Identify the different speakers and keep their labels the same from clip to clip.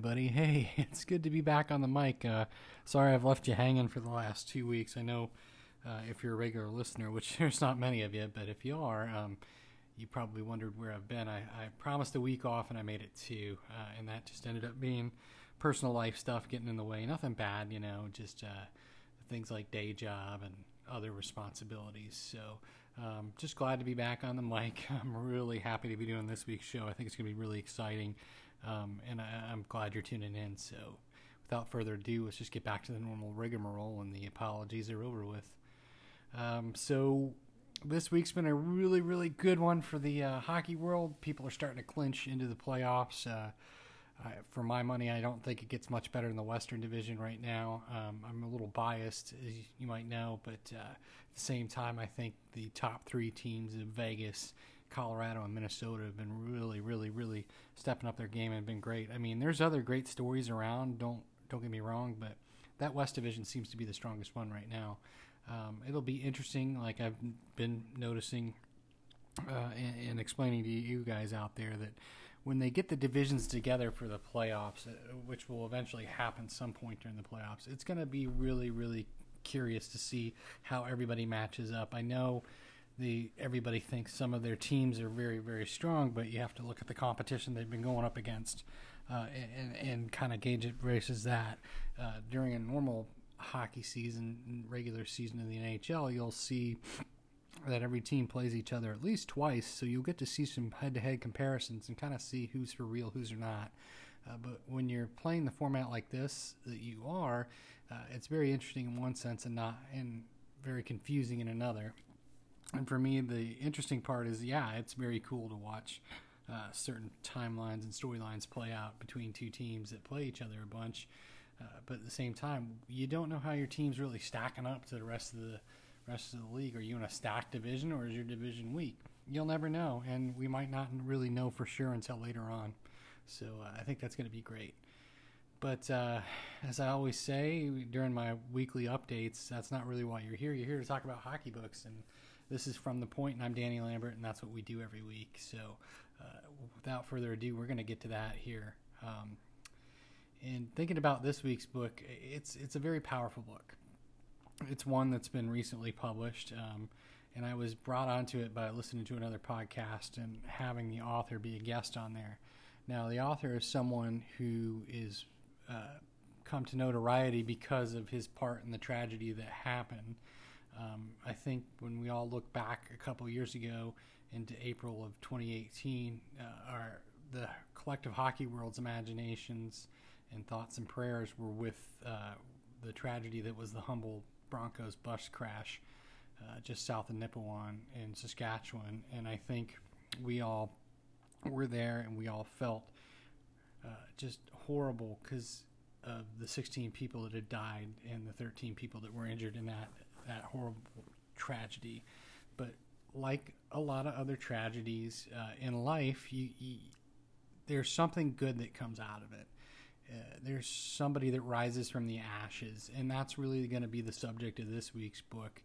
Speaker 1: everybody. Hey, it's good to be back on the mic. Sorry I've left you hanging for the last 2 weeks. I know if you're a regular listener, which there's not many of you, but if you are, you probably wondered where I've been. I promised a week off and I made it two, and that just ended up being personal life stuff getting in the way. Nothing bad, just things like day job and other responsibilities. So just glad to be back on the mic. I'm really happy to be doing this week's show. I think it's going to be really exciting, and I'm glad you're tuning in. So without further ado, let's just get back to the normal rigmarole, and the apologies are over with. So this week's been a really, really good one for the hockey world. People are starting to clinch into the playoffs. For my money, I don't think it gets much better in the Western Division right now. I'm a little biased, as you might know, but at the same time, I think the top three teams in Vegas, Colorado, and Minnesota have been really, really, really stepping up their game and been great. I mean, there's other great stories around. Don't get me wrong, but that West Division seems to be the strongest one right now. It'll be interesting, like I've been noticing and explaining to you guys out there, that when they get the divisions together for the playoffs, which will eventually happen some point during the playoffs, it's going to be really, really curious to see how everybody matches up. I know everybody thinks some of their teams are very, very strong, but you have to look at the competition they've been going up against and kind of gauge it versus that. During a normal hockey season, regular season in the NHL, you'll see that every team plays each other at least twice, so you'll get to see some head-to-head comparisons and kind of see who's for real, who's not. But when you're playing the format like this that you are, it's very interesting in one sense and very confusing in another. And for me, the interesting part is, it's very cool to watch certain timelines and storylines play out between two teams that play each other a bunch. But at the same time, you don't know how your team's really stacking up to the rest of the league. Are you in a stacked division, or is your division weak? You'll never know, and we might not really know for sure until later on. So I think that's going to be great. But as I always say during my weekly updates, that's not really why you're here. You're here to talk about hockey books, and this is From the Point, and I'm Danny Lambert, and that's what we do every week. So without further ado, we're going to get to that here. And thinking about this week's book, it's a very powerful book. It's one that's been recently published, and I was brought onto it by listening to another podcast and having the author be a guest on there. Now, the author is someone who is come to notoriety because of his part in the tragedy that happened. I think when we all look back a couple years ago into April of 2018, the collective hockey world's imaginations and thoughts and prayers were with the tragedy that was the Humboldt Broncos bus crash just south of Nipawin in Saskatchewan. And I think we all were there, and we all felt just horrible because of the 16 people that had died and the 13 people that were injured in that horrible tragedy. But like a lot of other tragedies in life, there's something good that comes out of it. There's somebody that rises from the ashes, and that's really going to be the subject of this week's book.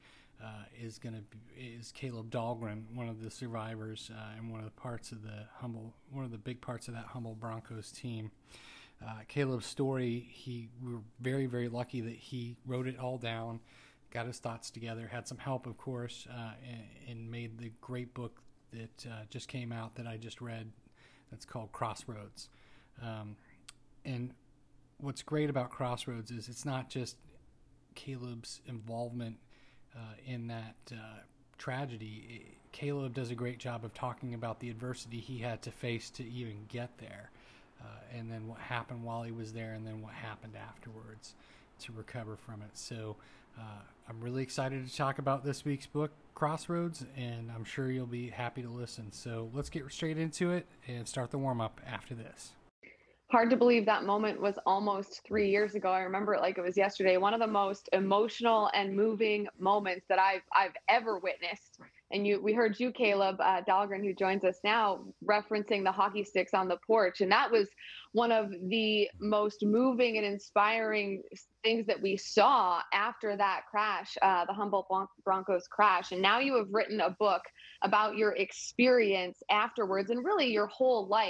Speaker 1: Is Caleb Dahlgren, one of the survivors and one of the big parts of that Humboldt Broncos team. Caleb's story, we were very, very lucky that he wrote it all down, got his thoughts together, had some help, of course, and made the great book that just came out that I just read. That's called Crossroads. And what's great about Crossroads is it's not just Caleb's involvement in that tragedy. Caleb does a great job of talking about the adversity he had to face to even get there, and then what happened while he was there, and then what happened afterwards to recover from it. So I'm really excited to talk about this week's book, Crossroads, and I'm sure you'll be happy to listen. So let's get straight into it and start the warm-up after this.
Speaker 2: Hard to believe that moment was almost 3 years ago. I remember it like it was yesterday. One of the most emotional and moving moments that I've ever witnessed. And we heard you, Caleb Dahlgren, who joins us now, referencing the hockey sticks on the porch. And that was one of the most moving and inspiring things that we saw after that crash, the Humboldt Broncos crash. And now you have written a book about your experience afterwards and really your whole life.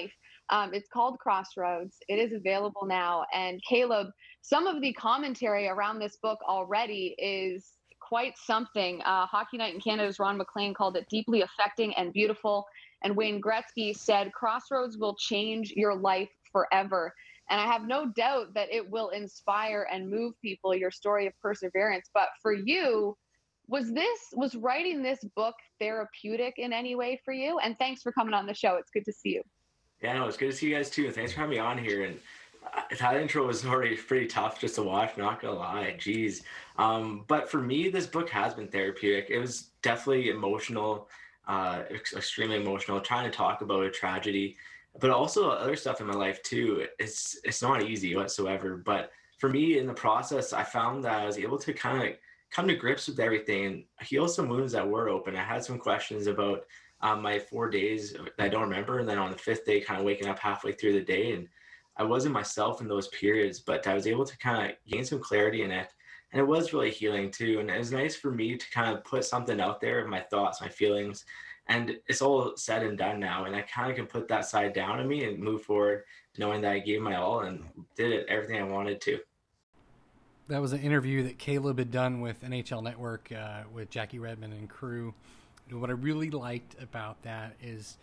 Speaker 2: It's called Crossroads. It is available now. And Caleb, some of the commentary around this book already is quite something. Hockey Night in Canada's Ron MacLean called it deeply affecting and beautiful. And Wayne Gretzky said, Crossroads will change your life forever. And I have no doubt that it will inspire and move people, your story of perseverance. But for you, was writing this book therapeutic in any way for you? And thanks for coming on the show. It's good to see you.
Speaker 3: Yeah, no, it's good to see you guys too. Thanks for having me on here. And that intro was already pretty tough just to watch, not gonna lie. Jeez. But for me, this book has been therapeutic. It was definitely emotional, extremely emotional, trying to talk about a tragedy, but also other stuff in my life too. It's not easy whatsoever. But for me, in the process, I found that I was able to kind of come to grips with everything and heal some wounds that were open. I had some questions about my 4 days that I don't remember. And then on the fifth day, kind of waking up halfway through the day. And I wasn't myself in those periods, but I was able to kind of gain some clarity in it. And it was really healing too. And it was nice for me to kind of put something out there of my thoughts, my feelings. And it's all said and done now. And I kind of can put that side down of me and move forward, knowing that I gave my all and did it everything I wanted to.
Speaker 1: That was an interview that Caleb had done with NHL Network with Jackie Redmond and crew. What I really liked about that is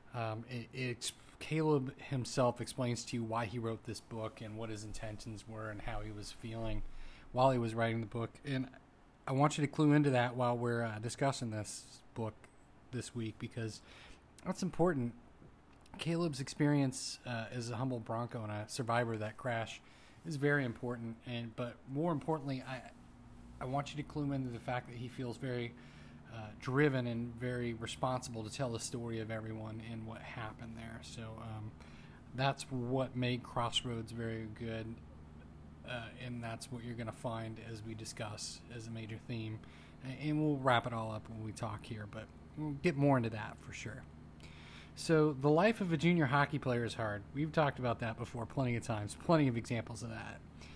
Speaker 1: Caleb himself explains to you why he wrote this book and what his intentions were and how he was feeling while he was writing the book. And I want you to clue into that while we're discussing this book this week, because that's important. Caleb's experience as a humble Bronco and a survivor of that crash is very important. But more importantly, I want you to clue into the fact that he feels very driven and very responsible to tell the story of everyone and what happened there. So that's what made Crossroads very good, and that's what you're going to find as we discuss as a major theme. And we'll wrap it all up when we talk here, but we'll get more into that for sure. So the life of a junior hockey player is hard. We've talked about that before plenty of times, plenty of examples of that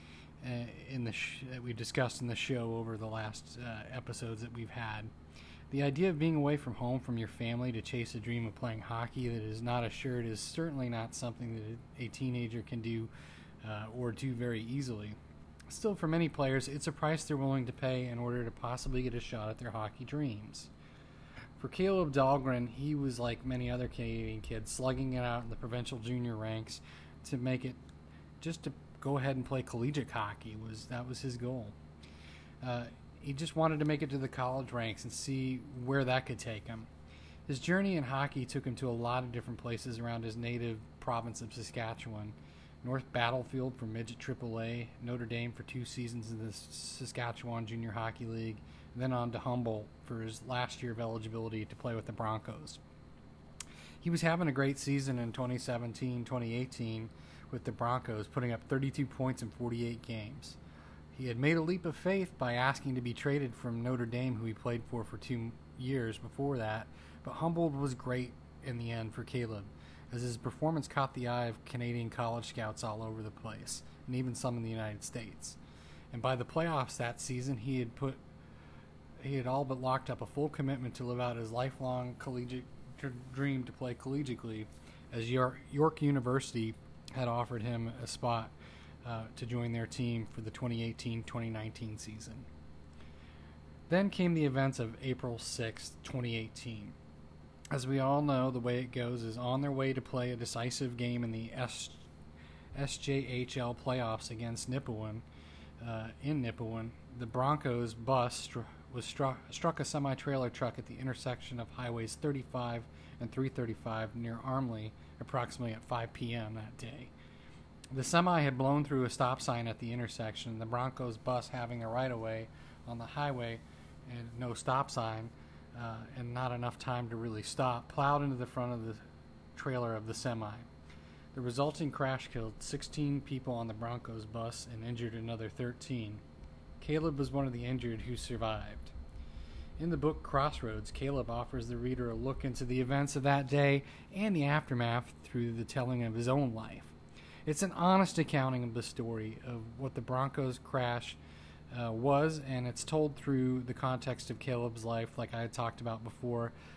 Speaker 1: that we've discussed in the show over the last episodes that we've had. The idea of being away from home, from your family, to chase a dream of playing hockey that is not assured is certainly not something that a teenager can do or do very easily. Still, for many players, it's a price they're willing to pay in order to possibly get a shot at their hockey dreams. For Caleb Dahlgren, he was like many other Canadian kids, slugging it out in the provincial junior ranks to make it, just to go ahead and play collegiate hockey. That was his goal. He just wanted to make it to the college ranks and see where that could take him. His journey in hockey took him to a lot of different places around his native province of Saskatchewan. North Battlefield for Midget AAA, Notre Dame for 2 seasons in the Saskatchewan Junior Hockey League, and then on to Humboldt for his last year of eligibility to play with the Broncos. He was having a great season in 2017-2018 with the Broncos, putting up 32 points in 48 games. He had made a leap of faith by asking to be traded from Notre Dame, who he played for 2 years before that, but Humboldt was great in the end for Caleb, as his performance caught the eye of Canadian college scouts all over the place, and even some in the United States. And by the playoffs that season, he had all but locked up a full commitment to live out his lifelong collegiate dream to play collegiately, as York University had offered him a spot to join their team for the 2018-2019 season. Then came the events of April 6, 2018. As we all know, the way it goes is on their way to play a decisive game in the SJHL playoffs against Nipawin. In Nipawin, the Broncos bus struck a semi-trailer truck at the intersection of highways 35 and 335 near Armley, approximately at 5 p.m. that day. The semi had blown through a stop sign at the intersection. The Broncos bus, having a right-of-way on the highway and no stop sign, and not enough time to really stop, plowed into the front of the trailer of the semi. The resulting crash killed 16 people on the Broncos bus and injured another 13. Caleb was one of the injured who survived. In the book Crossroads, Caleb offers the reader a look into the events of that day and the aftermath through the telling of his own life. It's an honest accounting of the story of what the Broncos crash was, and it's told through the context of Caleb's life, like I had talked about before,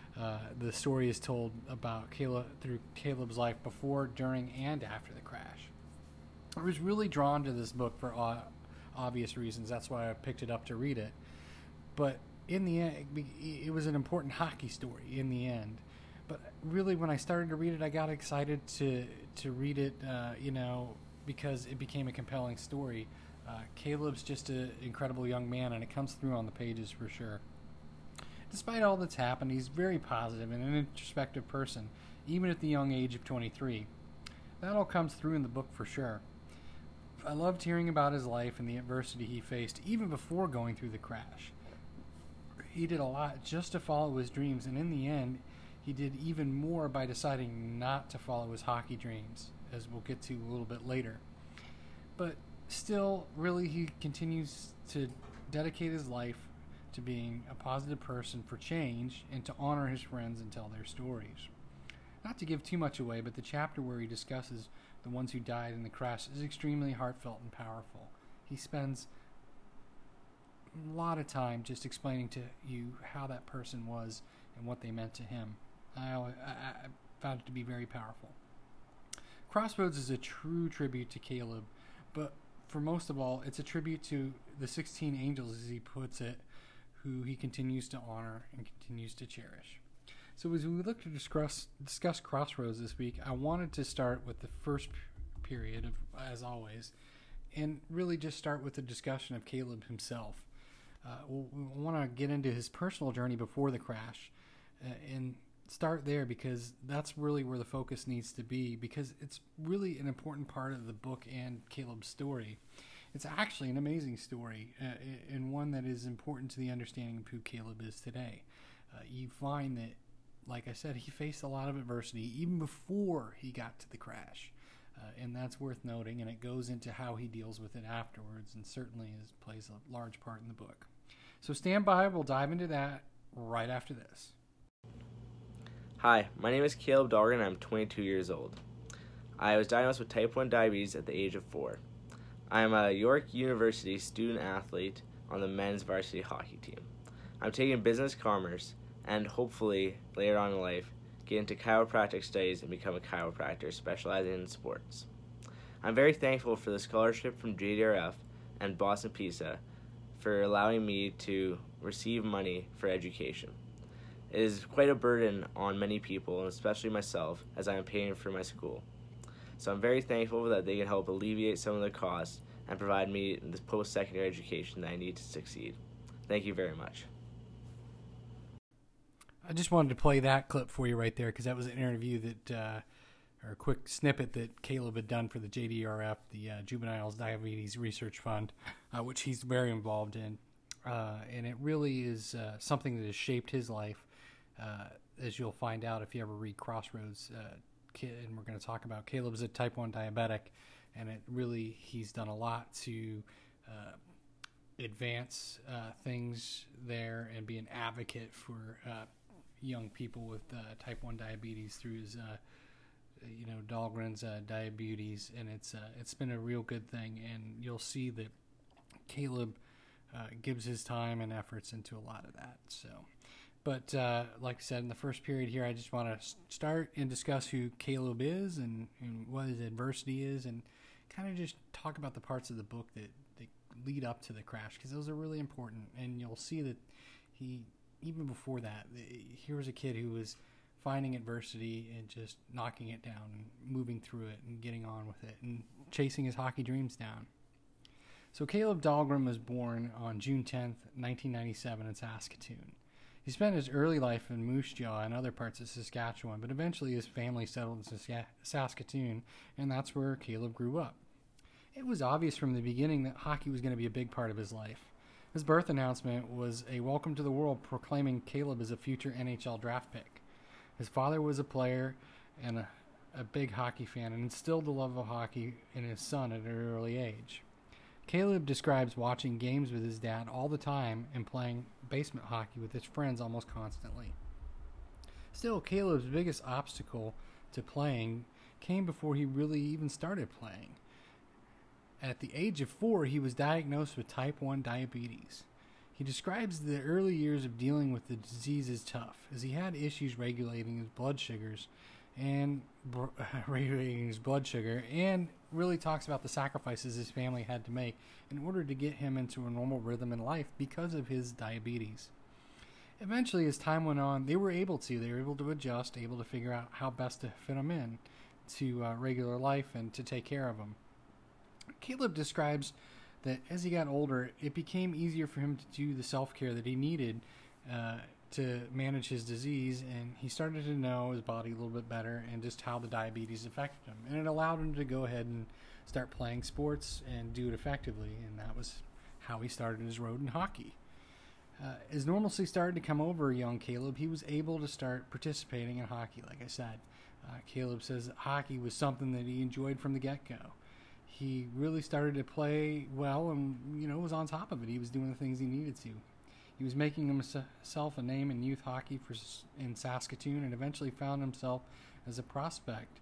Speaker 1: The story is told about through Caleb's life before, during, and after the crash. I was really drawn to this book for obvious reasons. That's why I picked it up to read it. But in the end, it was an important hockey story in the end. But really, when I started to read it, I got excited to read it, because it became a compelling story. Caleb's just an incredible young man, and it comes through on the pages for sure. Despite all that's happened, he's very positive and an introspective person, even at the young age of 23. That all comes through in the book for sure. I loved hearing about his life and the adversity he faced, even before going through the crash. He did a lot just to follow his dreams, and in the end, he did even more by deciding not to follow his hockey dreams, as we'll get to a little bit later. But still, really, he continues to dedicate his life to being a positive person for change and to honor his friends and tell their stories. Not to give too much away, but the chapter where he discusses the ones who died in the crash is extremely heartfelt and powerful. He spends a lot of time just explaining to you how that person was and what they meant to him. I found it to be very powerful. Crossroads is a true tribute to Caleb, but for most of all, it's a tribute to the 16 angels, as he puts it, who he continues to honor and continues to cherish. So as we look to discuss Crossroads this week, I wanted to start with the first period, as always, and really just start with a discussion of Caleb himself. We want to get into his personal journey before the crash and start there, because that's really where the focus needs to be, because it's really an important part of the book and Caleb's story. It's actually an amazing story, and one that is important to the understanding of who Caleb is today. You find that, like I said, he faced a lot of adversity even before he got to the crash, and that's worth noting, and it goes into how he deals with it afterwards, and certainly plays a large part in the book. So stand by, we'll dive into that right after this.
Speaker 4: Hi, my name is Caleb Dahlgren and I'm 22 years old. I was diagnosed with type 1 diabetes at the age of 4. I am a York University student athlete on the men's varsity hockey team. I'm taking business commerce and hopefully later on in life get into chiropractic studies and become a chiropractor specializing in sports. I'm very thankful for the scholarship from JDRF and Boston Pizza for allowing me to receive money for education. It is quite a burden on many people, and especially myself, as I am paying for my school. So I'm very thankful that they can help alleviate some of the costs and provide me the post-secondary education that I need to succeed. Thank you very much.
Speaker 1: I just wanted to play that clip for you right there, because that was an interview that, or a quick snippet that Caleb had done for the JDRF, the Juveniles Diabetes Research Fund, which he's very involved in. And it really is something that has shaped his life, as you'll find out if you ever read Crossroads. And we're going to talk about Caleb's a type 1 diabetic, and he's done a lot to advance things there and be an advocate for young people with type 1 diabetes through his Dahlgren's diabetes, and it's been a real good thing. And you'll see that Caleb gives his time and efforts into a lot of that. But like I said, in the first period here, I just want to start and discuss who Caleb is and what his adversity is, and kind of just talk about the parts of the book that lead up to the crash, because those are really important. And you'll see that he, even before that, here was a kid who was finding adversity and just knocking it down and moving through it and getting on with it and chasing his hockey dreams down. So Caleb Dahlgren was born on June 10th, 1997 in Saskatoon. He spent his early life in Moose Jaw and other parts of Saskatchewan, but eventually his family settled in Saskatoon, and that's where Caleb grew up. It was obvious from the beginning that hockey was going to be a big part of his life. His birth announcement was a welcome to the world proclaiming Caleb as a future NHL draft pick. His father was a player and a big hockey fan, and instilled the love of hockey in his son at an early age. Caleb describes watching games with his dad all the time and playing basement hockey with his friends almost constantly. Still, Caleb's biggest obstacle to playing came before he really even started playing. At the age of 4, he was diagnosed with type 1 diabetes. He describes the early years of dealing with the disease as tough, as he had issues regulating his blood sugars and really talks about the sacrifices his family had to make in order to get him into a normal rhythm in life because of his diabetes. Eventually, as time went on, they were able to adjust, able to figure out how best to fit him in to regular life and to take care of him. Caleb describes that as he got older, it became easier for him to do the self-care that he needed to manage his disease, and he started to know his body a little bit better and just how the diabetes affected him. And it allowed him to go ahead and start playing sports and do it effectively, and that was how he started his road in hockey. As normalcy started to come over young Caleb, he was able to start participating in hockey, like I said. Caleb says that hockey was something that he enjoyed from the get-go. He really started to play well and, was on top of it. He was doing the things he needed to. He was making himself a name in youth hockey in Saskatoon, and eventually found himself as a prospect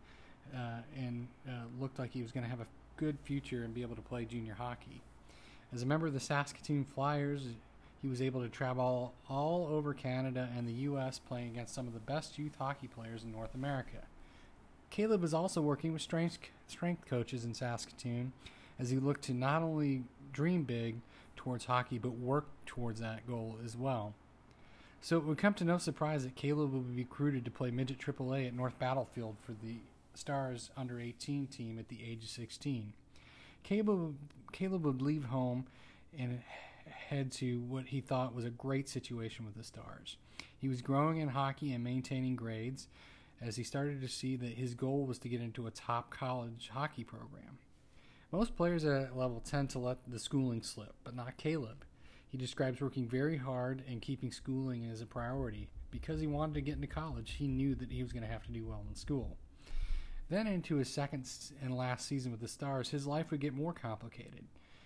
Speaker 1: and looked like he was going to have a good future and be able to play junior hockey. As a member of the Saskatoon Flyers, he was able to travel all over Canada and the U.S. playing against some of the best youth hockey players in North America. Caleb was also working with strength coaches in Saskatoon as he looked to not only dream big towards hockey, but work towards that goal as well. So it would come to no surprise that Caleb would be recruited to play midget AAA at North Battlefield for the Stars under-18 team at the age of 16. Caleb would leave home and head to what he thought was a great situation with the Stars. He was growing in hockey and maintaining grades as he started to see that his goal was to get into a top college hockey program. Most players at that level tend to let the schooling slip, but not Caleb. He describes working very hard and keeping schooling as a priority. Because he wanted to get into college, he knew that he was going to have to do well in school. Then into his second and last season with the Stars, his life would get more complicated.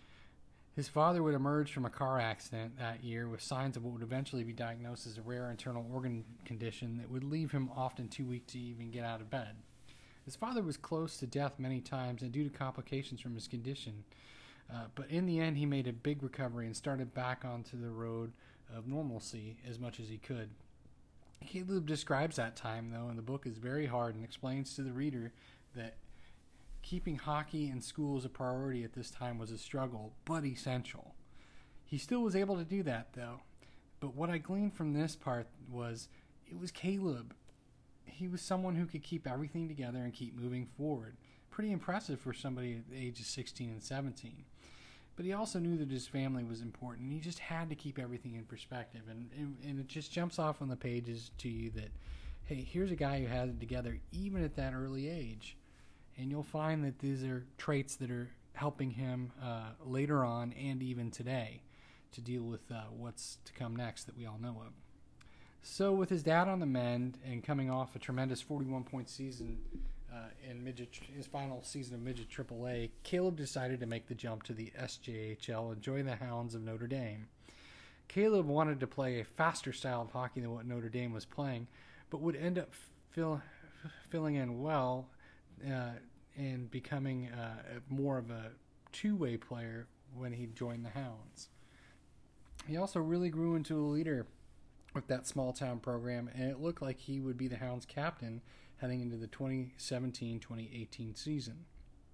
Speaker 1: His father would emerge from a car accident that year with signs of what would eventually be diagnosed as a rare internal organ condition that would leave him often too weak to even get out of bed. His father was close to death many times and due to complications from his condition, but in the end he made a big recovery and started back onto the road of normalcy as much as he could. Caleb describes that time, though, in the book as very hard and explains to the reader that keeping hockey and school as a priority at this time was a struggle, but essential. He still was able to do that, though. But what I gleaned from this part was it was Caleb. He was someone who could keep everything together and keep moving forward. Pretty impressive for somebody at the age of 16 and 17. But he also knew that his family was important. He just had to keep everything in perspective. And it just jumps off on the pages to you that, hey, here's a guy who had it together even at that early age. And you'll find that these are traits that are helping him later on and even today to deal with what's to come next that we all know of. So with his dad on the mend and coming off a tremendous 41-point season in his final season of midget AAA, Caleb decided to make the jump to the SJHL and join the Hounds of Notre Dame. Caleb wanted to play a faster style of hockey than what Notre Dame was playing, but would end up filling in well and becoming more of a two-way player when he joined the Hounds. He also really grew into a leader with that small-town program, and it looked like he would be the Hounds captain heading into the 2017-2018 season.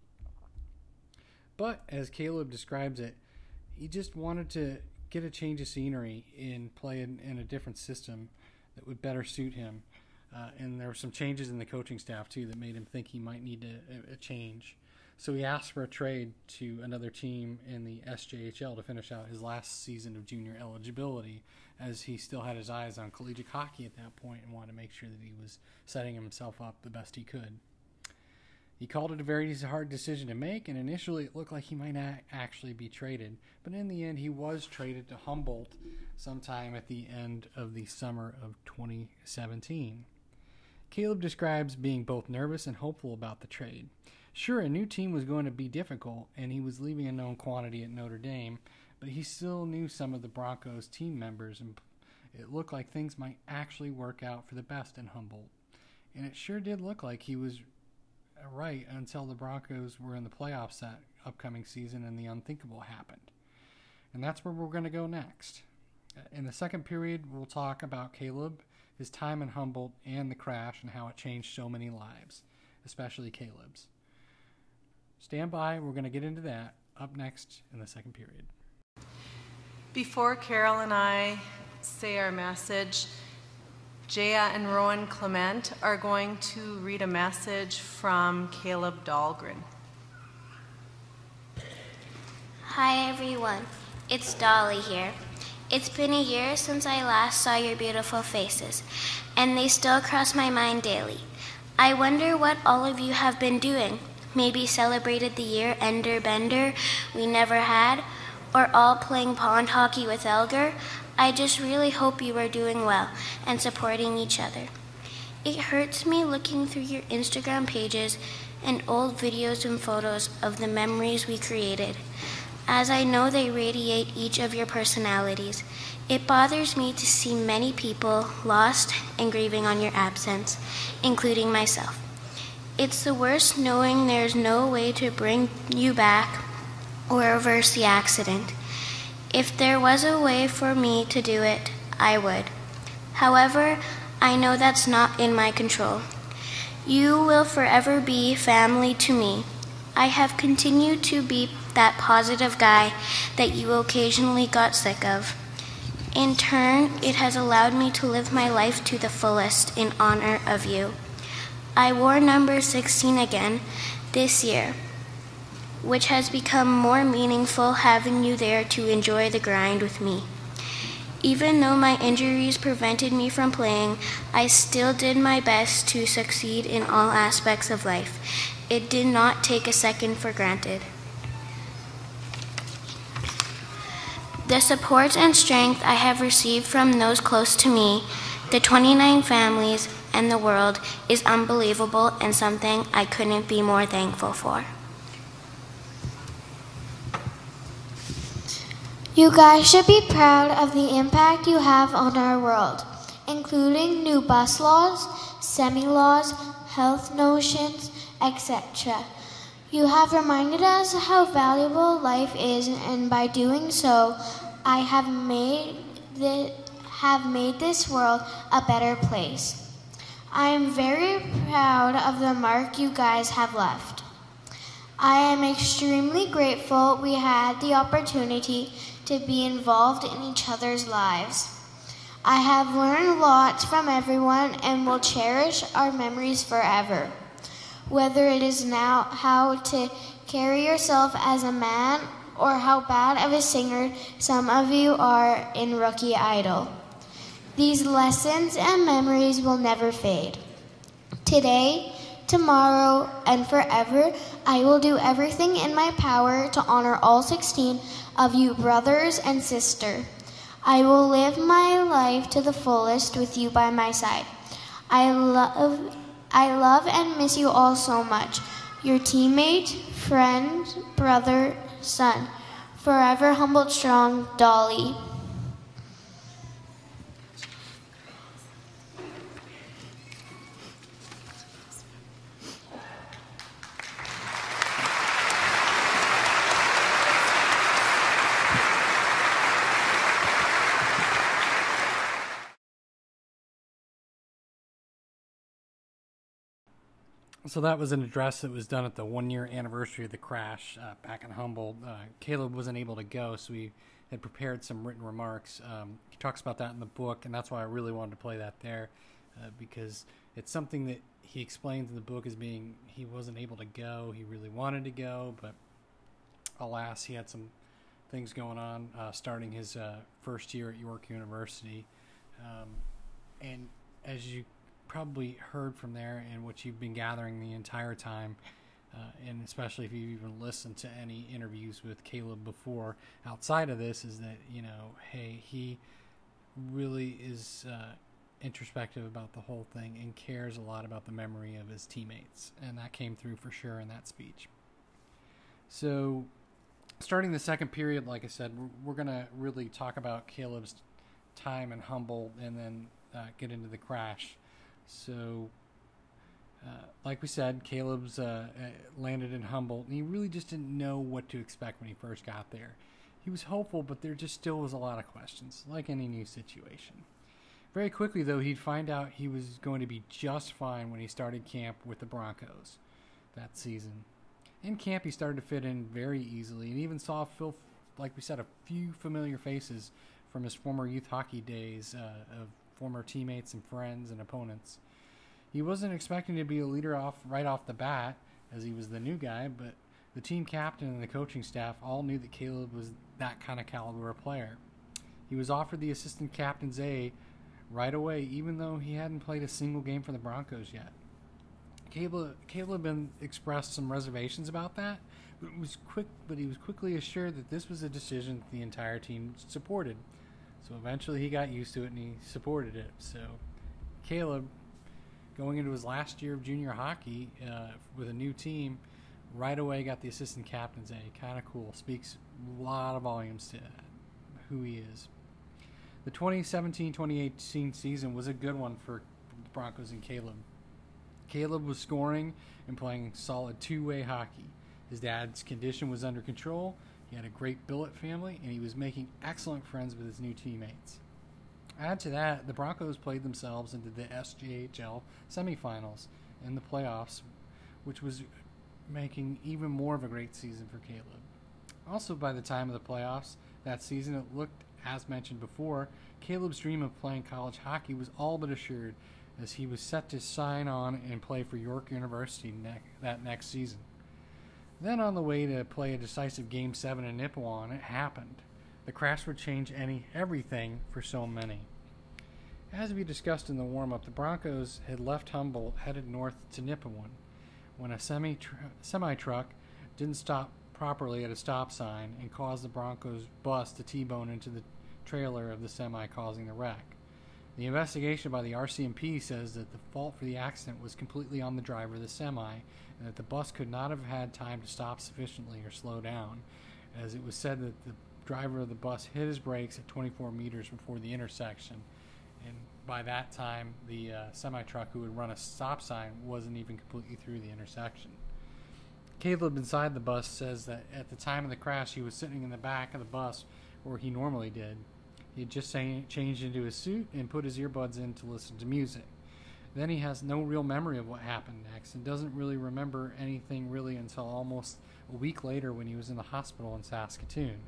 Speaker 1: But, as Caleb describes it, he just wanted to get a change of scenery and play in a different system that would better suit him. And there were some changes in the coaching staff, too, that made him think he might need a change. So he asked for a trade to another team in the SJHL to finish out his last season of junior eligibility, as he still had his eyes on collegiate hockey at that point and wanted to make sure that he was setting himself up the best he could. He called it a very hard decision to make, and initially it looked like he might actually be traded. But in the end, he was traded to Humboldt sometime at the end of the summer of 2017. Caleb describes being both nervous and hopeful about the trade. Sure, a new team was going to be difficult, and he was leaving a known quantity at Notre Dame, but he still knew some of the Broncos team members, and it looked like things might actually work out for the best in Humboldt. And it sure did look like he was right until the Broncos were in the playoffs that upcoming season and the unthinkable happened. And that's where we're going to go next. In the second period, we'll talk about Caleb, his time in Humboldt, and the crash and how it changed so many lives, especially Caleb's. Stand by, we're going to get into that up next in the second period.
Speaker 5: Before Carol and I say our message, Jaya and Rowan Clement are going to read a message from Caleb Dahlgren.
Speaker 6: Hi everyone, it's Dolly here. It's been a year since I last saw your beautiful faces, and they still cross my mind daily. I wonder what all of you have been doing. Maybe celebrated the year Ender Bender we never had, or all playing pond hockey with Elgar. I just really hope you are doing well and supporting each other. It hurts me looking through your Instagram pages and old videos and photos of the memories we created, as I know they radiate each of your personalities. It bothers me to see many people lost and grieving on your absence, including myself. It's the worst knowing there's no way to bring you back or reverse the accident. If there was a way for me to do it, I would. However, I know that's not in my control. You will forever be family to me. I have continued to be that positive guy that you occasionally got sick of. In turn, it has allowed me to live my life to the fullest in honor of you. I wore number 16 again this year, which has become more meaningful having you there to enjoy the grind with me. Even though my injuries prevented me from playing, I still did my best to succeed in all aspects of life. It did not take a second for granted. The support and strength I have received from those close to me, the 29 families, and the world is unbelievable and something I couldn't be more thankful for.
Speaker 7: You guys should be proud of the impact you have on our world, including new bus laws, semi-laws, health notions, etc. You have reminded us how valuable life is, and by doing so, I have made this world a better place. I am very proud of the mark you guys have left. I am extremely grateful we had the opportunity to be involved in each other's lives. I have learned lots from everyone and will cherish our memories forever. Whether it is now how to carry yourself as a man or how bad of a singer some of you are in Rookie Idol. These lessons and memories will never fade. Today, tomorrow, and forever, I will do everything in my power to honor all 16 of you brothers and sisters. I will live my life to the fullest with you by my side. I love and miss you all so much. Your teammate, friend, brother, son. Forever Humboldt strong, Dolly.
Speaker 1: So that was an address that was done at the 1-year anniversary of the crash back in Humboldt. Caleb wasn't able to go, so we had prepared some written remarks. He talks about that in the book, and that's why I really wanted to play that there, because it's something that he explains in the book as being he wasn't able to go. He really wanted to go, but alas, he had some things going on starting his first year at York University. And as you probably heard from there and what you've been gathering the entire time, and especially if you've even listened to any interviews with Caleb before outside of this, is that, you know, hey, he really is introspective about the whole thing and cares a lot about the memory of his teammates, and that came through for sure in that speech. So starting the second period, like I said, we're going to really talk about Caleb's time in Humboldt and then get into the crash. So, like we said, Caleb's landed in Humboldt, and he really just didn't know what to expect when he first got there. He was hopeful, but there just still was a lot of questions, like any new situation. Very quickly, though, he'd find out he was going to be just fine when he started camp with the Broncos that season. In camp, he started to fit in very easily and even saw, like we said, a few familiar faces from his former youth hockey days of former teammates and friends and opponents. He wasn't expecting to be a leader right off the bat, as he was the new guy, but the team captain and the coaching staff all knew that Caleb was that kind of caliber of player. He was offered the assistant captain's A right away, even though he hadn't played a single game for the Broncos yet. Caleb expressed some reservations about that, but he was quickly assured that this was a decision that the entire team supported. So eventually he got used to it and he supported it. So Caleb, going into his last year of junior hockey with a new team, right away got the assistant captain's A. Kind of cool. Speaks a lot of volumes to who he is. The 2017-2018 season was a good one for the Broncos and Caleb. Caleb was scoring and playing solid two-way hockey. His dad's condition was under control. He had a great billet family, and he was making excellent friends with his new teammates. Add to that, the Broncos played themselves into the SJHL semifinals and the playoffs, which was making even more of a great season for Caleb. Also, by the time of the playoffs that season, it looked, as mentioned before, Caleb's dream of playing college hockey was all but assured, as he was set to sign on and play for York University that next season. Then on the way to play a decisive Game 7 in Nipawin, it happened. The crash would change everything for so many. As we discussed in the warm-up, the Broncos had left Humboldt, headed north to Nipawin, when a semi-truck didn't stop properly at a stop sign and caused the Broncos bus to T-bone into the trailer of the semi, causing the wreck. The investigation by the RCMP says that the fault for the accident was completely on the driver of the semi, and that the bus could not have had time to stop sufficiently or slow down, as it was said that the driver of the bus hit his brakes at 24 meters before the intersection, and by that time the semi-truck who had run a stop sign wasn't even completely through the intersection. Caleb inside the bus says that at the time of the crash he was sitting in the back of the bus where he normally did. He had just changed into his suit and put his earbuds in to listen to music. Then he has no real memory of what happened next and doesn't really remember anything really until almost a week later when he was in the hospital in Saskatoon.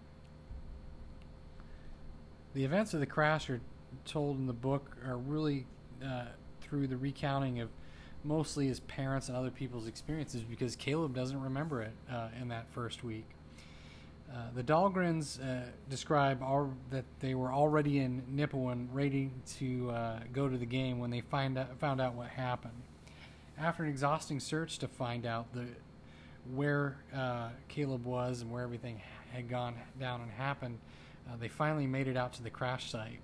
Speaker 1: The events of the crash are told in the book are really through the recounting of mostly his parents and other people's experiences, because Caleb doesn't remember it in that first week. The Dahlgrens describe that they were already in Nipawin, ready to go to the game when they found out what happened. After an exhausting search to find out where Caleb was and where everything had gone down and happened, they finally made it out to the crash site.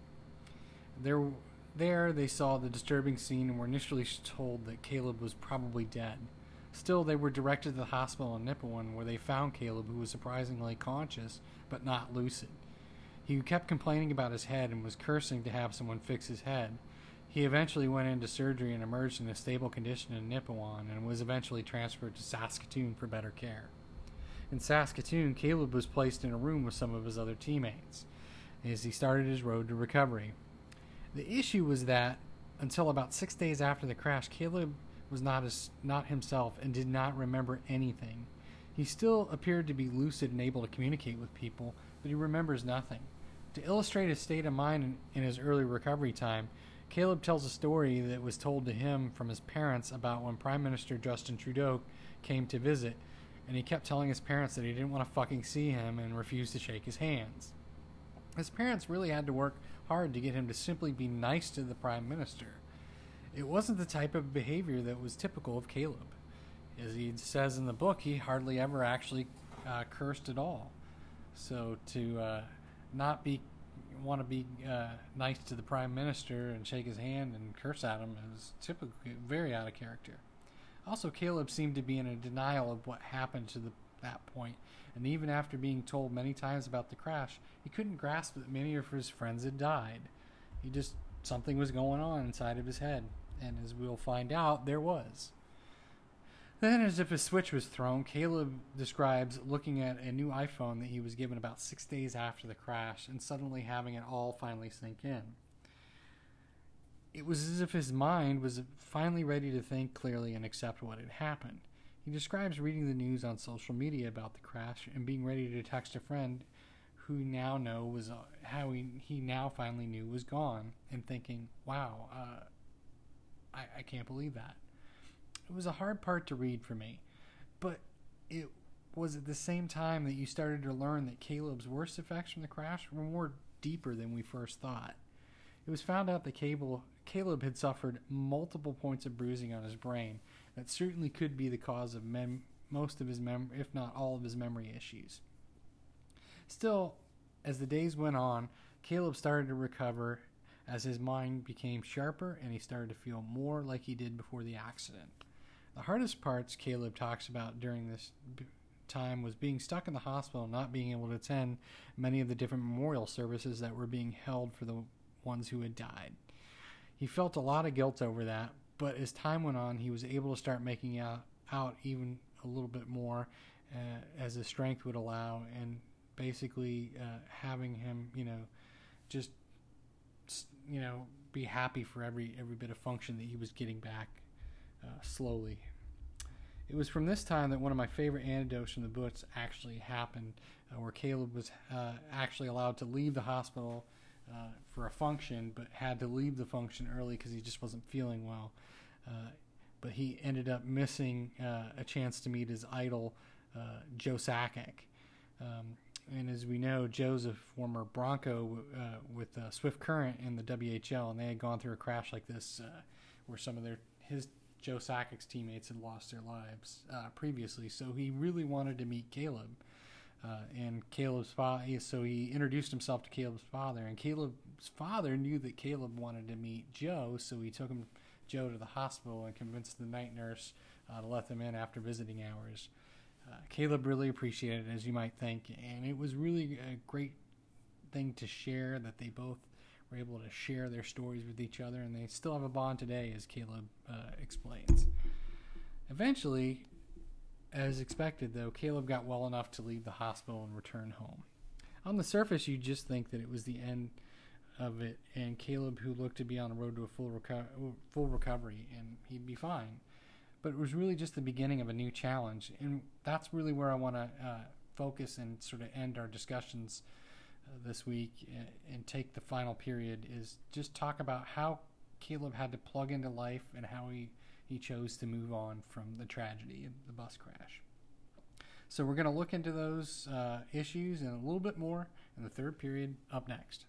Speaker 1: There they saw the disturbing scene and were initially told that Caleb was probably dead. Still, they were directed to the hospital in Nipawin, where they found Caleb, who was surprisingly conscious, but not lucid. He kept complaining about his head and was cursing to have someone fix his head. He eventually went into surgery and emerged in a stable condition in Nipawin, and was eventually transferred to Saskatoon for better care. In Saskatoon, Caleb was placed in a room with some of his other teammates, as he started his road to recovery. The issue was that, until about 6 days after the crash, Caleb was not himself and did not remember anything. He still appeared to be lucid and able to communicate with people, but he remembers nothing. To illustrate his state of mind in his early recovery time, Caleb tells a story that was told to him from his parents about when Prime Minister Justin Trudeau came to visit, and he kept telling his parents that he didn't want to fucking see him and refused to shake his hands. His parents really had to work hard to get him to simply be nice to the Prime Minister. It wasn't the type of behavior that was typical of Caleb. As he says in the book, he hardly ever actually cursed at all. So to not want to be nice to the Prime Minister and shake his hand and curse at him is typically very out of character. Also, Caleb seemed to be in a denial of what happened to that point, and even after being told many times about the crash, he couldn't grasp that many of his friends had died. Something was going on inside of his head, and as we'll find out, there was. Then, as if a switch was thrown, Caleb describes looking at a new iPhone that he was given about 6 days after the crash and suddenly having it all finally sink in. It was as if his mind was finally ready to think clearly and accept what had happened. He describes reading the news on social media about the crash and being ready to text a friend who now know was how he now finally knew was gone, and thinking, wow, I can't believe that. It was a hard part to read for me, but it was at the same time that you started to learn that Caleb's worst effects from the crash were more deeper than we first thought. It was found out that Caleb had suffered multiple points of bruising on his brain that certainly could be the cause of most of his if not all of his memory issues. Still, as the days went on, Caleb started to recover as his mind became sharper and he started to feel more like he did before the accident. The hardest parts Caleb talks about during this time was being stuck in the hospital and not being able to attend many of the different memorial services that were being held for the ones who had died. He felt a lot of guilt over that, but as time went on, he was able to start making out even a little bit more as his strength would allow, and basically having him, just, be happy for every bit of function that he was getting back slowly. It was from this time that one of my favorite anecdotes from the books actually happened, where Caleb was actually allowed to leave the hospital for a function, but had to leave the function early because he just wasn't feeling well. But he ended up missing a chance to meet his idol, Joe Sakic. And as we know, Joe's a former Bronco with Swift Current in the WHL, and they had gone through a crash like this where some of Joe Sakic's teammates had lost their lives previously. So he really wanted to meet Caleb. And Caleb's father, so he introduced himself to Caleb's father, and Caleb's father knew that Caleb wanted to meet Joe, so he took Joe to the hospital and convinced the night nurse to let them in after visiting hours. Caleb really appreciated it, as you might think, and it was really a great thing to share, that they both were able to share their stories with each other, and they still have a bond today, as Caleb explains. Eventually, as expected, though, Caleb got well enough to leave the hospital and return home. On the surface, you just think that it was the end of it, and Caleb, who looked to be on the road to a full recovery, and he'd be fine. But it was really just the beginning of a new challenge, and that's really where I want to focus and sort of end our discussions this week and take the final period, is just talk about how Caleb had to plug into life and how he chose to move on from the tragedy of the bus crash. So we're going to look into those issues and a little bit more in the third period up next.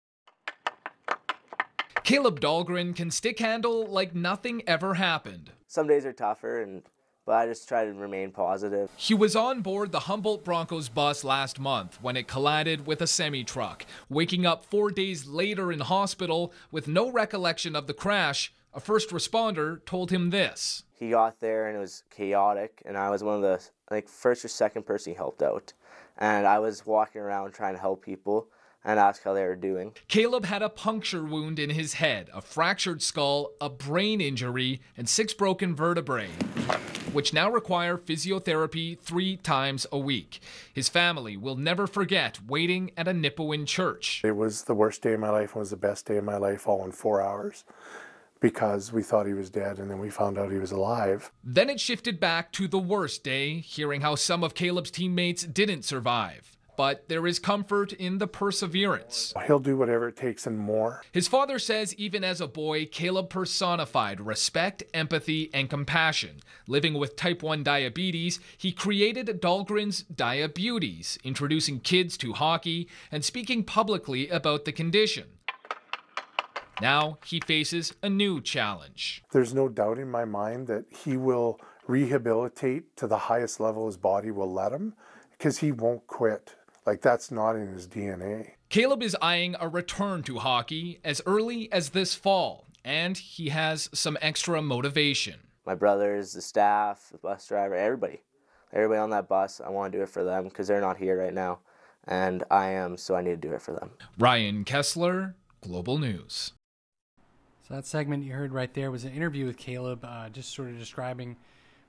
Speaker 8: Caleb Dahlgren can stick handle like nothing ever happened.
Speaker 4: Some days are tougher, but I just try to remain positive.
Speaker 8: He was on board the Humboldt Broncos bus last month when it collided with a semi-truck. Waking up 4 days later in hospital with no recollection of the crash, a first responder told him this.
Speaker 4: He got there and it was chaotic, and I was one of the first or second person he helped out. And I was walking around trying to help people and ask how they were doing.
Speaker 8: Caleb had a puncture wound in his head, a fractured skull, a brain injury, and 6 broken vertebrae, which now require physiotherapy 3 times a week. His family will never forget waiting at a Nipawin church.
Speaker 9: It was the worst day of my life and was the best day of my life, all in 4 hours, because we thought he was dead and then we found out he was alive.
Speaker 8: Then it shifted back to the worst day, hearing how some of Caleb's teammates didn't survive. But there is comfort in the perseverance.
Speaker 9: He'll do whatever it takes and more.
Speaker 8: His father says even as a boy, Caleb personified respect, empathy, and compassion. Living with type 1 diabetes, he created Dahlgren's Diabeauties, introducing kids to hockey and speaking publicly about the condition. Now he faces a new challenge.
Speaker 9: There's no doubt in my mind that he will rehabilitate to the highest level his body will let him, because he won't quit. That's not in his DNA.
Speaker 8: Caleb is eyeing a return to hockey as early as this fall, and he has some extra motivation.
Speaker 4: My brothers, the staff, the bus driver, everybody on that bus, I want to do it for them because they're not here right now, and I am, so I need to do it for them.
Speaker 8: Ryan Kessler, Global News.
Speaker 1: So that segment you heard right there was an interview with Caleb, just sort of describing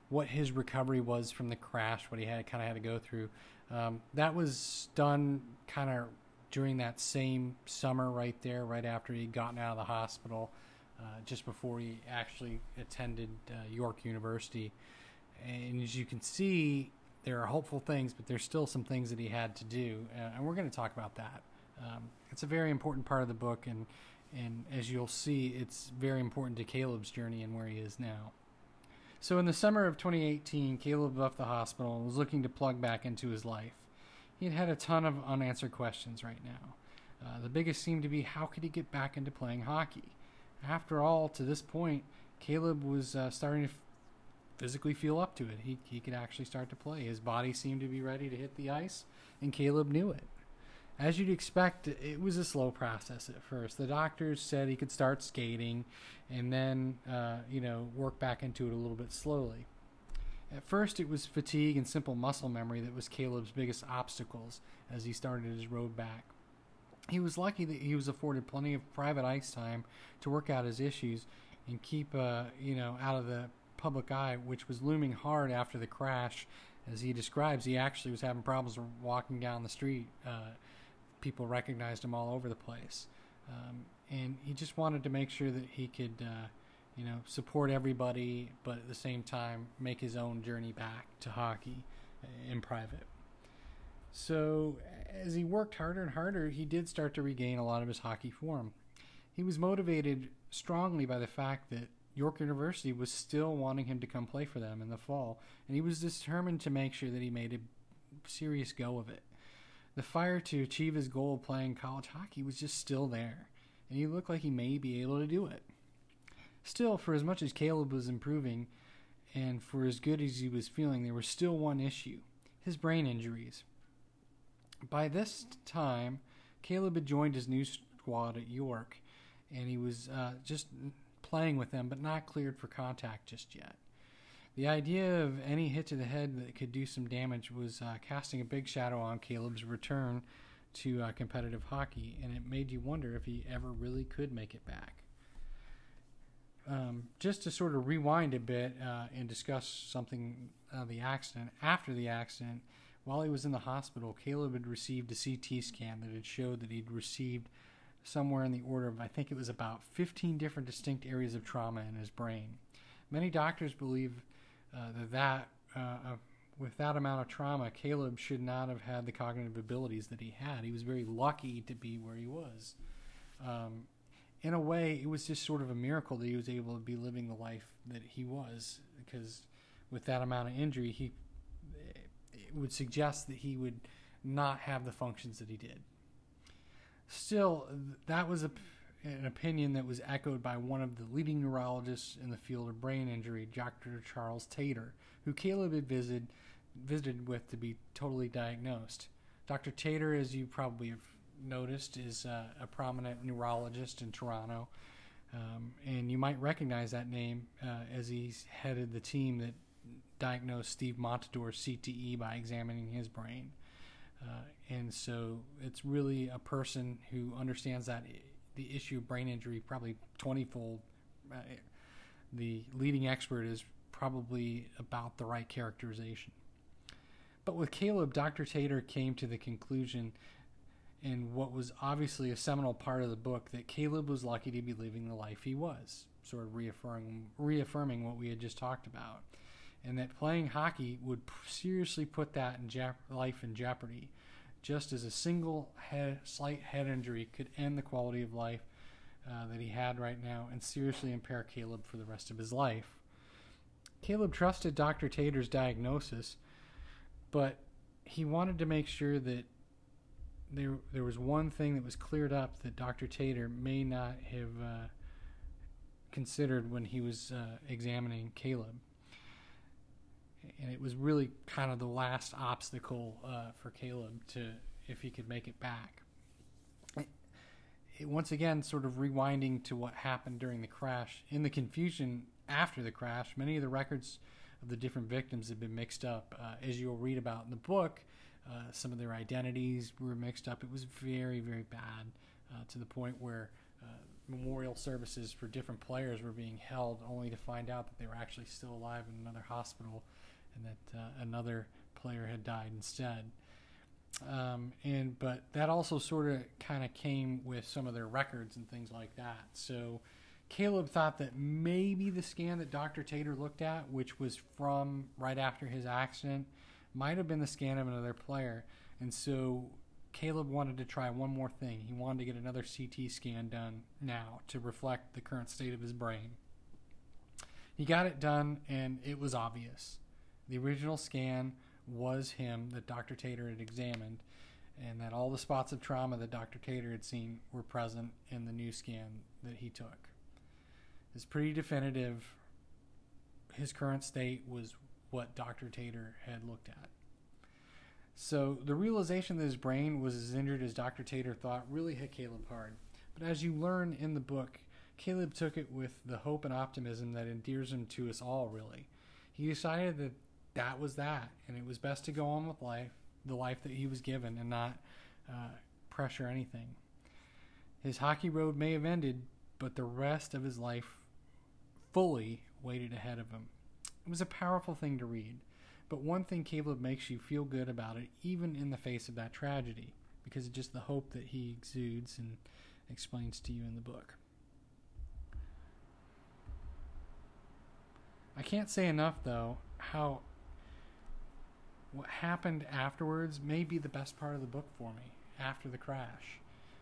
Speaker 1: what his recovery was from the crash, what he had to go through. That was done kind of during that same summer right there, right after he'd gotten out of the hospital, just before he actually attended York University. And as you can see, there are hopeful things, but there's still some things that he had to do, and we're going to talk about that. It's a very important part of the book, and as you'll see, it's very important to Caleb's journey and where he is now. So in the summer of 2018, Caleb left the hospital and was looking to plug back into his life. He had a ton of unanswered questions right now. The biggest seemed to be, how could he get back into playing hockey? After all, to this point, Caleb was starting to physically feel up to it. He could actually start to play. His body seemed to be ready to hit the ice, and Caleb knew it. As you'd expect, it was a slow process at first. The doctors said he could start skating and then, work back into it a little bit slowly. At first, it was fatigue and simple muscle memory that was Caleb's biggest obstacles as he started his road back. He was lucky that he was afforded plenty of private ice time to work out his issues and keep, out of the public eye, which was looming hard after the crash. As he describes, he actually was having problems walking down the street. People recognized him all over the place. And he just wanted to make sure that he could, support everybody, but at the same time make his own journey back to hockey in private. So as he worked harder and harder, he did start to regain a lot of his hockey form. He was motivated strongly by the fact that York University was still wanting him to come play for them in the fall, and he was determined to make sure that he made a serious go of it. The fire to achieve his goal of playing college hockey was just still there, and he looked like he may be able to do it. Still, for as much as Caleb was improving, and for as good as he was feeling, there was still one issue: his brain injuries. By this time, Caleb had joined his new squad at York, and he was just playing with them, but not cleared for contact just yet. The idea of any hit to the head that could do some damage was casting a big shadow on Caleb's return to competitive hockey, and it made you wonder if he ever really could make it back. Just to sort of rewind a bit and discuss something the accident. After the accident, while he was in the hospital, Caleb had received a CT scan that had showed that he'd received somewhere in the order of, I think it was about 15 different distinct areas of trauma in his brain. Many doctors believe that with that amount of trauma, Caleb should not have had the cognitive abilities that he had. He was very lucky to be where he was. In a way, it was just sort of a miracle that he was able to be living the life that he was, because with that amount of injury, it would suggest that he would not have the functions that he did. Still, that was an opinion that was echoed by one of the leading neurologists in the field of brain injury, Dr. Charles Tater, who Caleb had visited with to be totally diagnosed. Dr. Tater, as you probably have noticed, is a prominent neurologist in Toronto, and you might recognize that name as he's headed the team that diagnosed Steve Montador's CTE by examining his brain. And so it's really a person who understands that the issue of brain injury probably 20-fold. The leading expert is probably about the right characterization. But with Caleb, Dr. Tater came to the conclusion, in what was obviously a seminal part of the book, that Caleb was lucky to be living the life he was, sort of reaffirming what we had just talked about, and that playing hockey would seriously put that life in jeopardy, just as a single slight head injury could end the quality of life that he had right now and seriously impair Caleb for the rest of his life. Caleb trusted Dr. Tater's diagnosis, but he wanted to make sure that there was one thing that was cleared up that Dr. Tater may not have considered when he was examining Caleb. And it was really kind of the last obstacle for Caleb if he could make it back. Once again, sort of rewinding to what happened during the crash. In the confusion after the crash, many of the records of the different victims had been mixed up. As you'll read about in the book, some of their identities were mixed up. It was very, very bad, to the point where memorial services for different players were being held, only to find out that they were actually still alive in another hospital, and that another player had died instead. But that also sort of kind of came with some of their records and things like that. So Caleb thought that maybe the scan that Dr. Tater looked at, which was from right after his accident, might have been the scan of another player. And so Caleb wanted to try one more thing. He wanted to get another CT scan done now to reflect the current state of his brain. He got it done, and it was obvious. The original scan was him that Dr. Tater had examined, and that all the spots of trauma that Dr. Tater had seen were present in the new scan that he took. It's pretty definitive. His current state was what Dr. Tater had looked at. So the realization that his brain was as injured as Dr. Tater thought really hit Caleb hard. But as you learn in the book, Caleb took it with the hope and optimism that endears him to us all, really. He decided that that was that, and it was best to go on with life, the life that he was given, and not pressure anything. His hockey road may have ended, but the rest of his life fully waited ahead of him. It was a powerful thing to read, but one thing Caleb makes you feel good about it, even in the face of that tragedy, because of just the hope that he exudes and explains to you in the book. I can't say enough, though, how what happened afterwards may be the best part of the book for me, after the crash.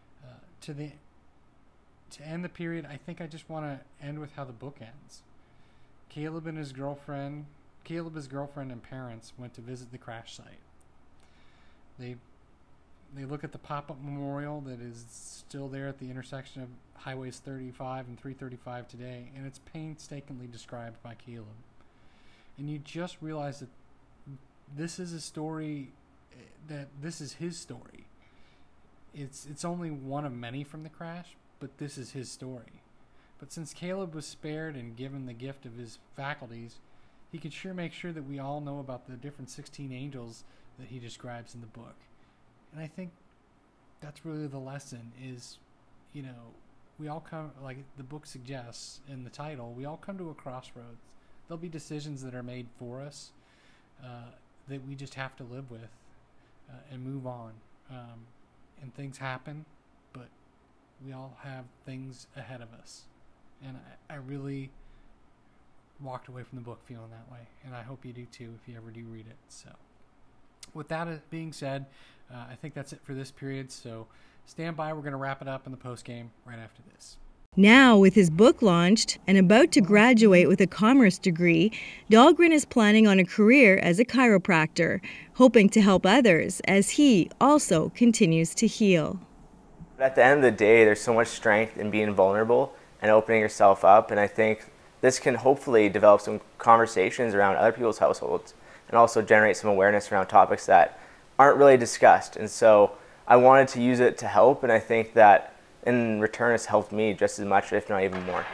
Speaker 1: To end the period, I think I just want to end with how the book ends. Caleb, his girlfriend, and parents went to visit the crash site. They look at the pop-up memorial that is still there at the intersection of Highways 35 and 335 today, and it's painstakingly described by Caleb. And you just realize that this is a story, that this is his story. It's only one of many from the crash, but this is his story. But since Caleb was spared and given the gift of his faculties, he could sure make sure that we all know about the different 16 angels that he describes in the book. And I think that's really the lesson is, we all come, like the book suggests in the title, we all come to a crossroads. There'll be decisions that are made for us that we just have to live with and move on. And things happen, but we all have things ahead of us. And I really walked away from the book feeling that way. And I hope you do too if you ever do read it. So with that being said, I think that's it for this period. So stand by. We're going to wrap it up in the post game right after this.
Speaker 10: Now, with his book launched and about to graduate with a commerce degree, Dahlgren is planning on a career as a chiropractor, hoping to help others as he also continues to heal.
Speaker 4: At the end of the day, there's so much strength in being vulnerable and opening yourself up, and I think this can hopefully develop some conversations around other people's households and also generate some awareness around topics that aren't really discussed. And so I wanted to use it to help, and I think that in return it's helped me just as much, if not even more.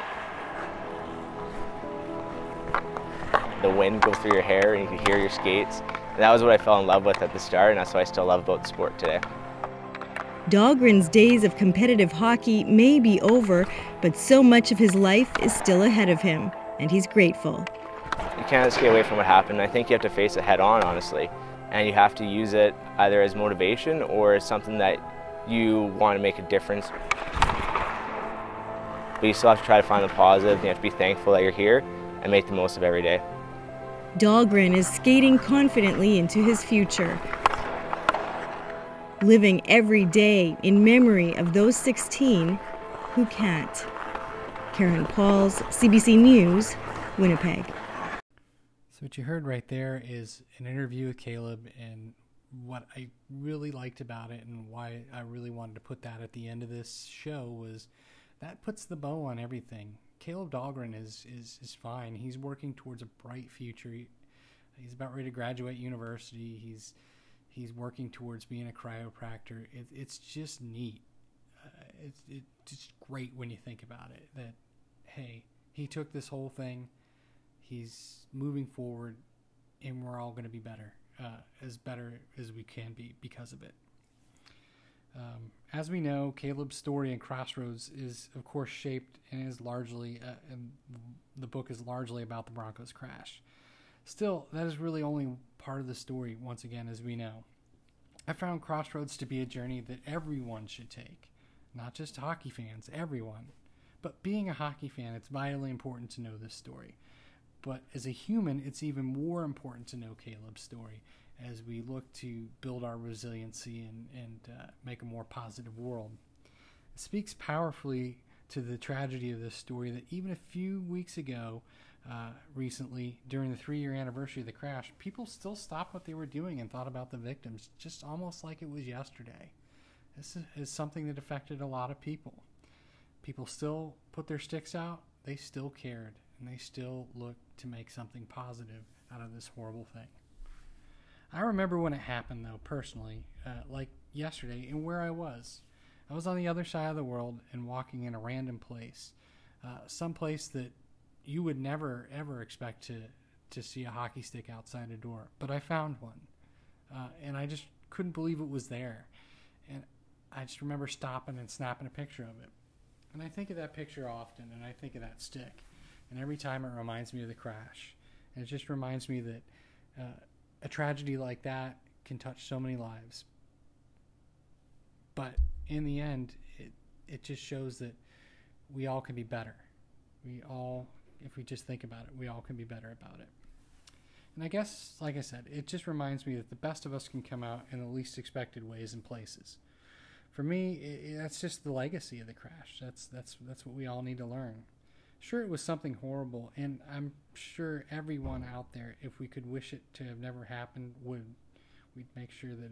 Speaker 4: The wind goes through your hair and you can hear your skates. And that was what I fell in love with at the start, and that's what I still love about the sport today.
Speaker 10: Dahlgren's days of competitive hockey may be over, but so much of his life is still ahead of him, and he's grateful.
Speaker 4: You can't escape away from what happened. I think you have to face it head on, honestly. And you have to use it either as motivation or as something that you want to make a difference. But you still have to try to find the positive, and you have to be thankful that you're here and make the most of every day.
Speaker 10: Dahlgren is skating confidently into his future, living every day in memory of those 16 who can't. Karen Pauls, CBC News, Winnipeg.
Speaker 1: So what you heard right there is an interview with Caleb, and what I really liked about it and why I really wanted to put that at the end of this show was that puts the bow on everything. Caleb Dahlgren is fine. He's working towards a bright future. He's about ready to graduate university. He's working towards being a chiropractor. It's just neat. It's just great when you think about it that, hey, he took this whole thing, he's moving forward, and we're all going to be better as we can be because of it. As we know, Caleb's story in Crossroads is, of course, shaped and is largely, and the book is largely about the Broncos crash. Still, that is really only part of the story, once again, as we know. I found Crossroads to be a journey that everyone should take. Not just hockey fans, everyone. But being a hockey fan, it's vitally important to know this story. But as a human, it's even more important to know Caleb's story as we look to build our resiliency and make a more positive world. It speaks powerfully to the tragedy of this story that even a few weeks ago, recently, during the 3-year anniversary of the crash, people still stopped what they were doing and thought about the victims just almost like it was yesterday. This is something that affected a lot of people. People still put their sticks out, they still cared, and they still looked to make something positive out of this horrible thing. I remember when it happened, though, personally, like yesterday, and where I was. I was on the other side of the world and walking in a random place, some place that you would never, ever expect to see a hockey stick outside a door. But I found one, and I just couldn't believe it was there. And I just remember stopping and snapping a picture of it. And I think of that picture often, and I think of that stick. And every time it reminds me of the crash. And it just reminds me that a tragedy like that can touch so many lives. But in the end, it just shows that we all can be better. We all, if we just think about it, we all can be better about it. And I guess, like I said, it just reminds me that the best of us can come out in the least expected ways and places. For me, that's just the legacy of the crash. That's what we all need to learn. Sure, it was something horrible, and I'm sure everyone out there, if we could wish it to have never happened, we'd make sure that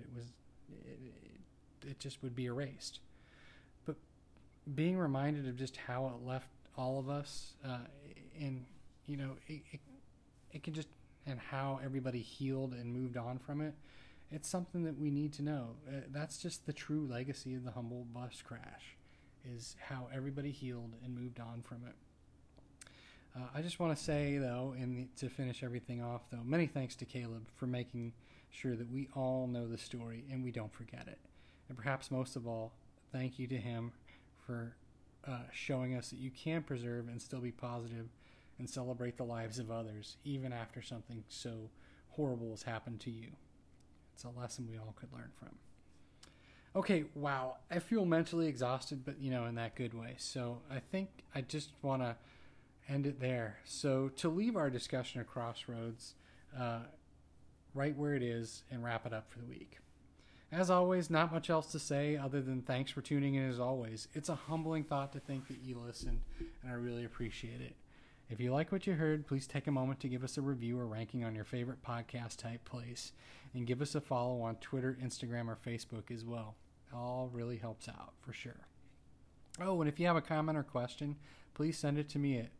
Speaker 1: it just would be erased. But being reminded of just how it left all of us, and you know, it can just, and how everybody healed and moved on from it. It's something that we need to know. That's just the true legacy of the Humboldt bus crash, is how everybody healed and moved on from it. I just want to say, though, and to finish everything off, though, many thanks to Caleb for making sure that we all know the story and we don't forget it. And perhaps most of all, thank you to him for showing us that you can preserve and still be positive and celebrate the lives of others, even after something so horrible has happened to you. It's a lesson we all could learn from. Okay, wow, I feel mentally exhausted, but, you know, in that good way. So I think I just want to end it there. So to leave our discussion of Crossroads right where it is and wrap it up for the week. As always, not much else to say other than thanks for tuning in as always. It's a humbling thought to think that you listened, and I really appreciate it. If you like what you heard, please take a moment to give us a review or ranking on your favorite podcast type place, and give us a follow on Twitter, Instagram, or Facebook as well. It all really helps out, for sure. Oh, and if you have a comment or question, please send it to me at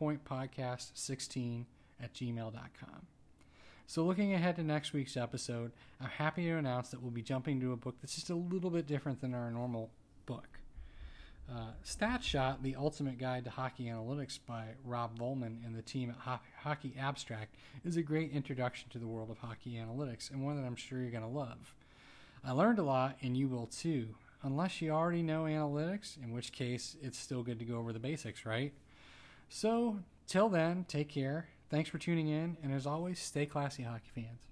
Speaker 1: fromthepointpodcast16@gmail.com. So looking ahead to next week's episode, I'm happy to announce that we'll be jumping to a book that's just a little bit different than our normal book. StatShot, The Ultimate Guide to Hockey Analytics by Rob Volman and the team at Hockey Abstract is a great introduction to the world of hockey analytics, and one that I'm sure you're going to love. I learned a lot, and you will too, unless you already know analytics, in which case it's still good to go over the basics, right? So, till then, take care. Thanks for tuning in, and as always, stay classy, hockey fans.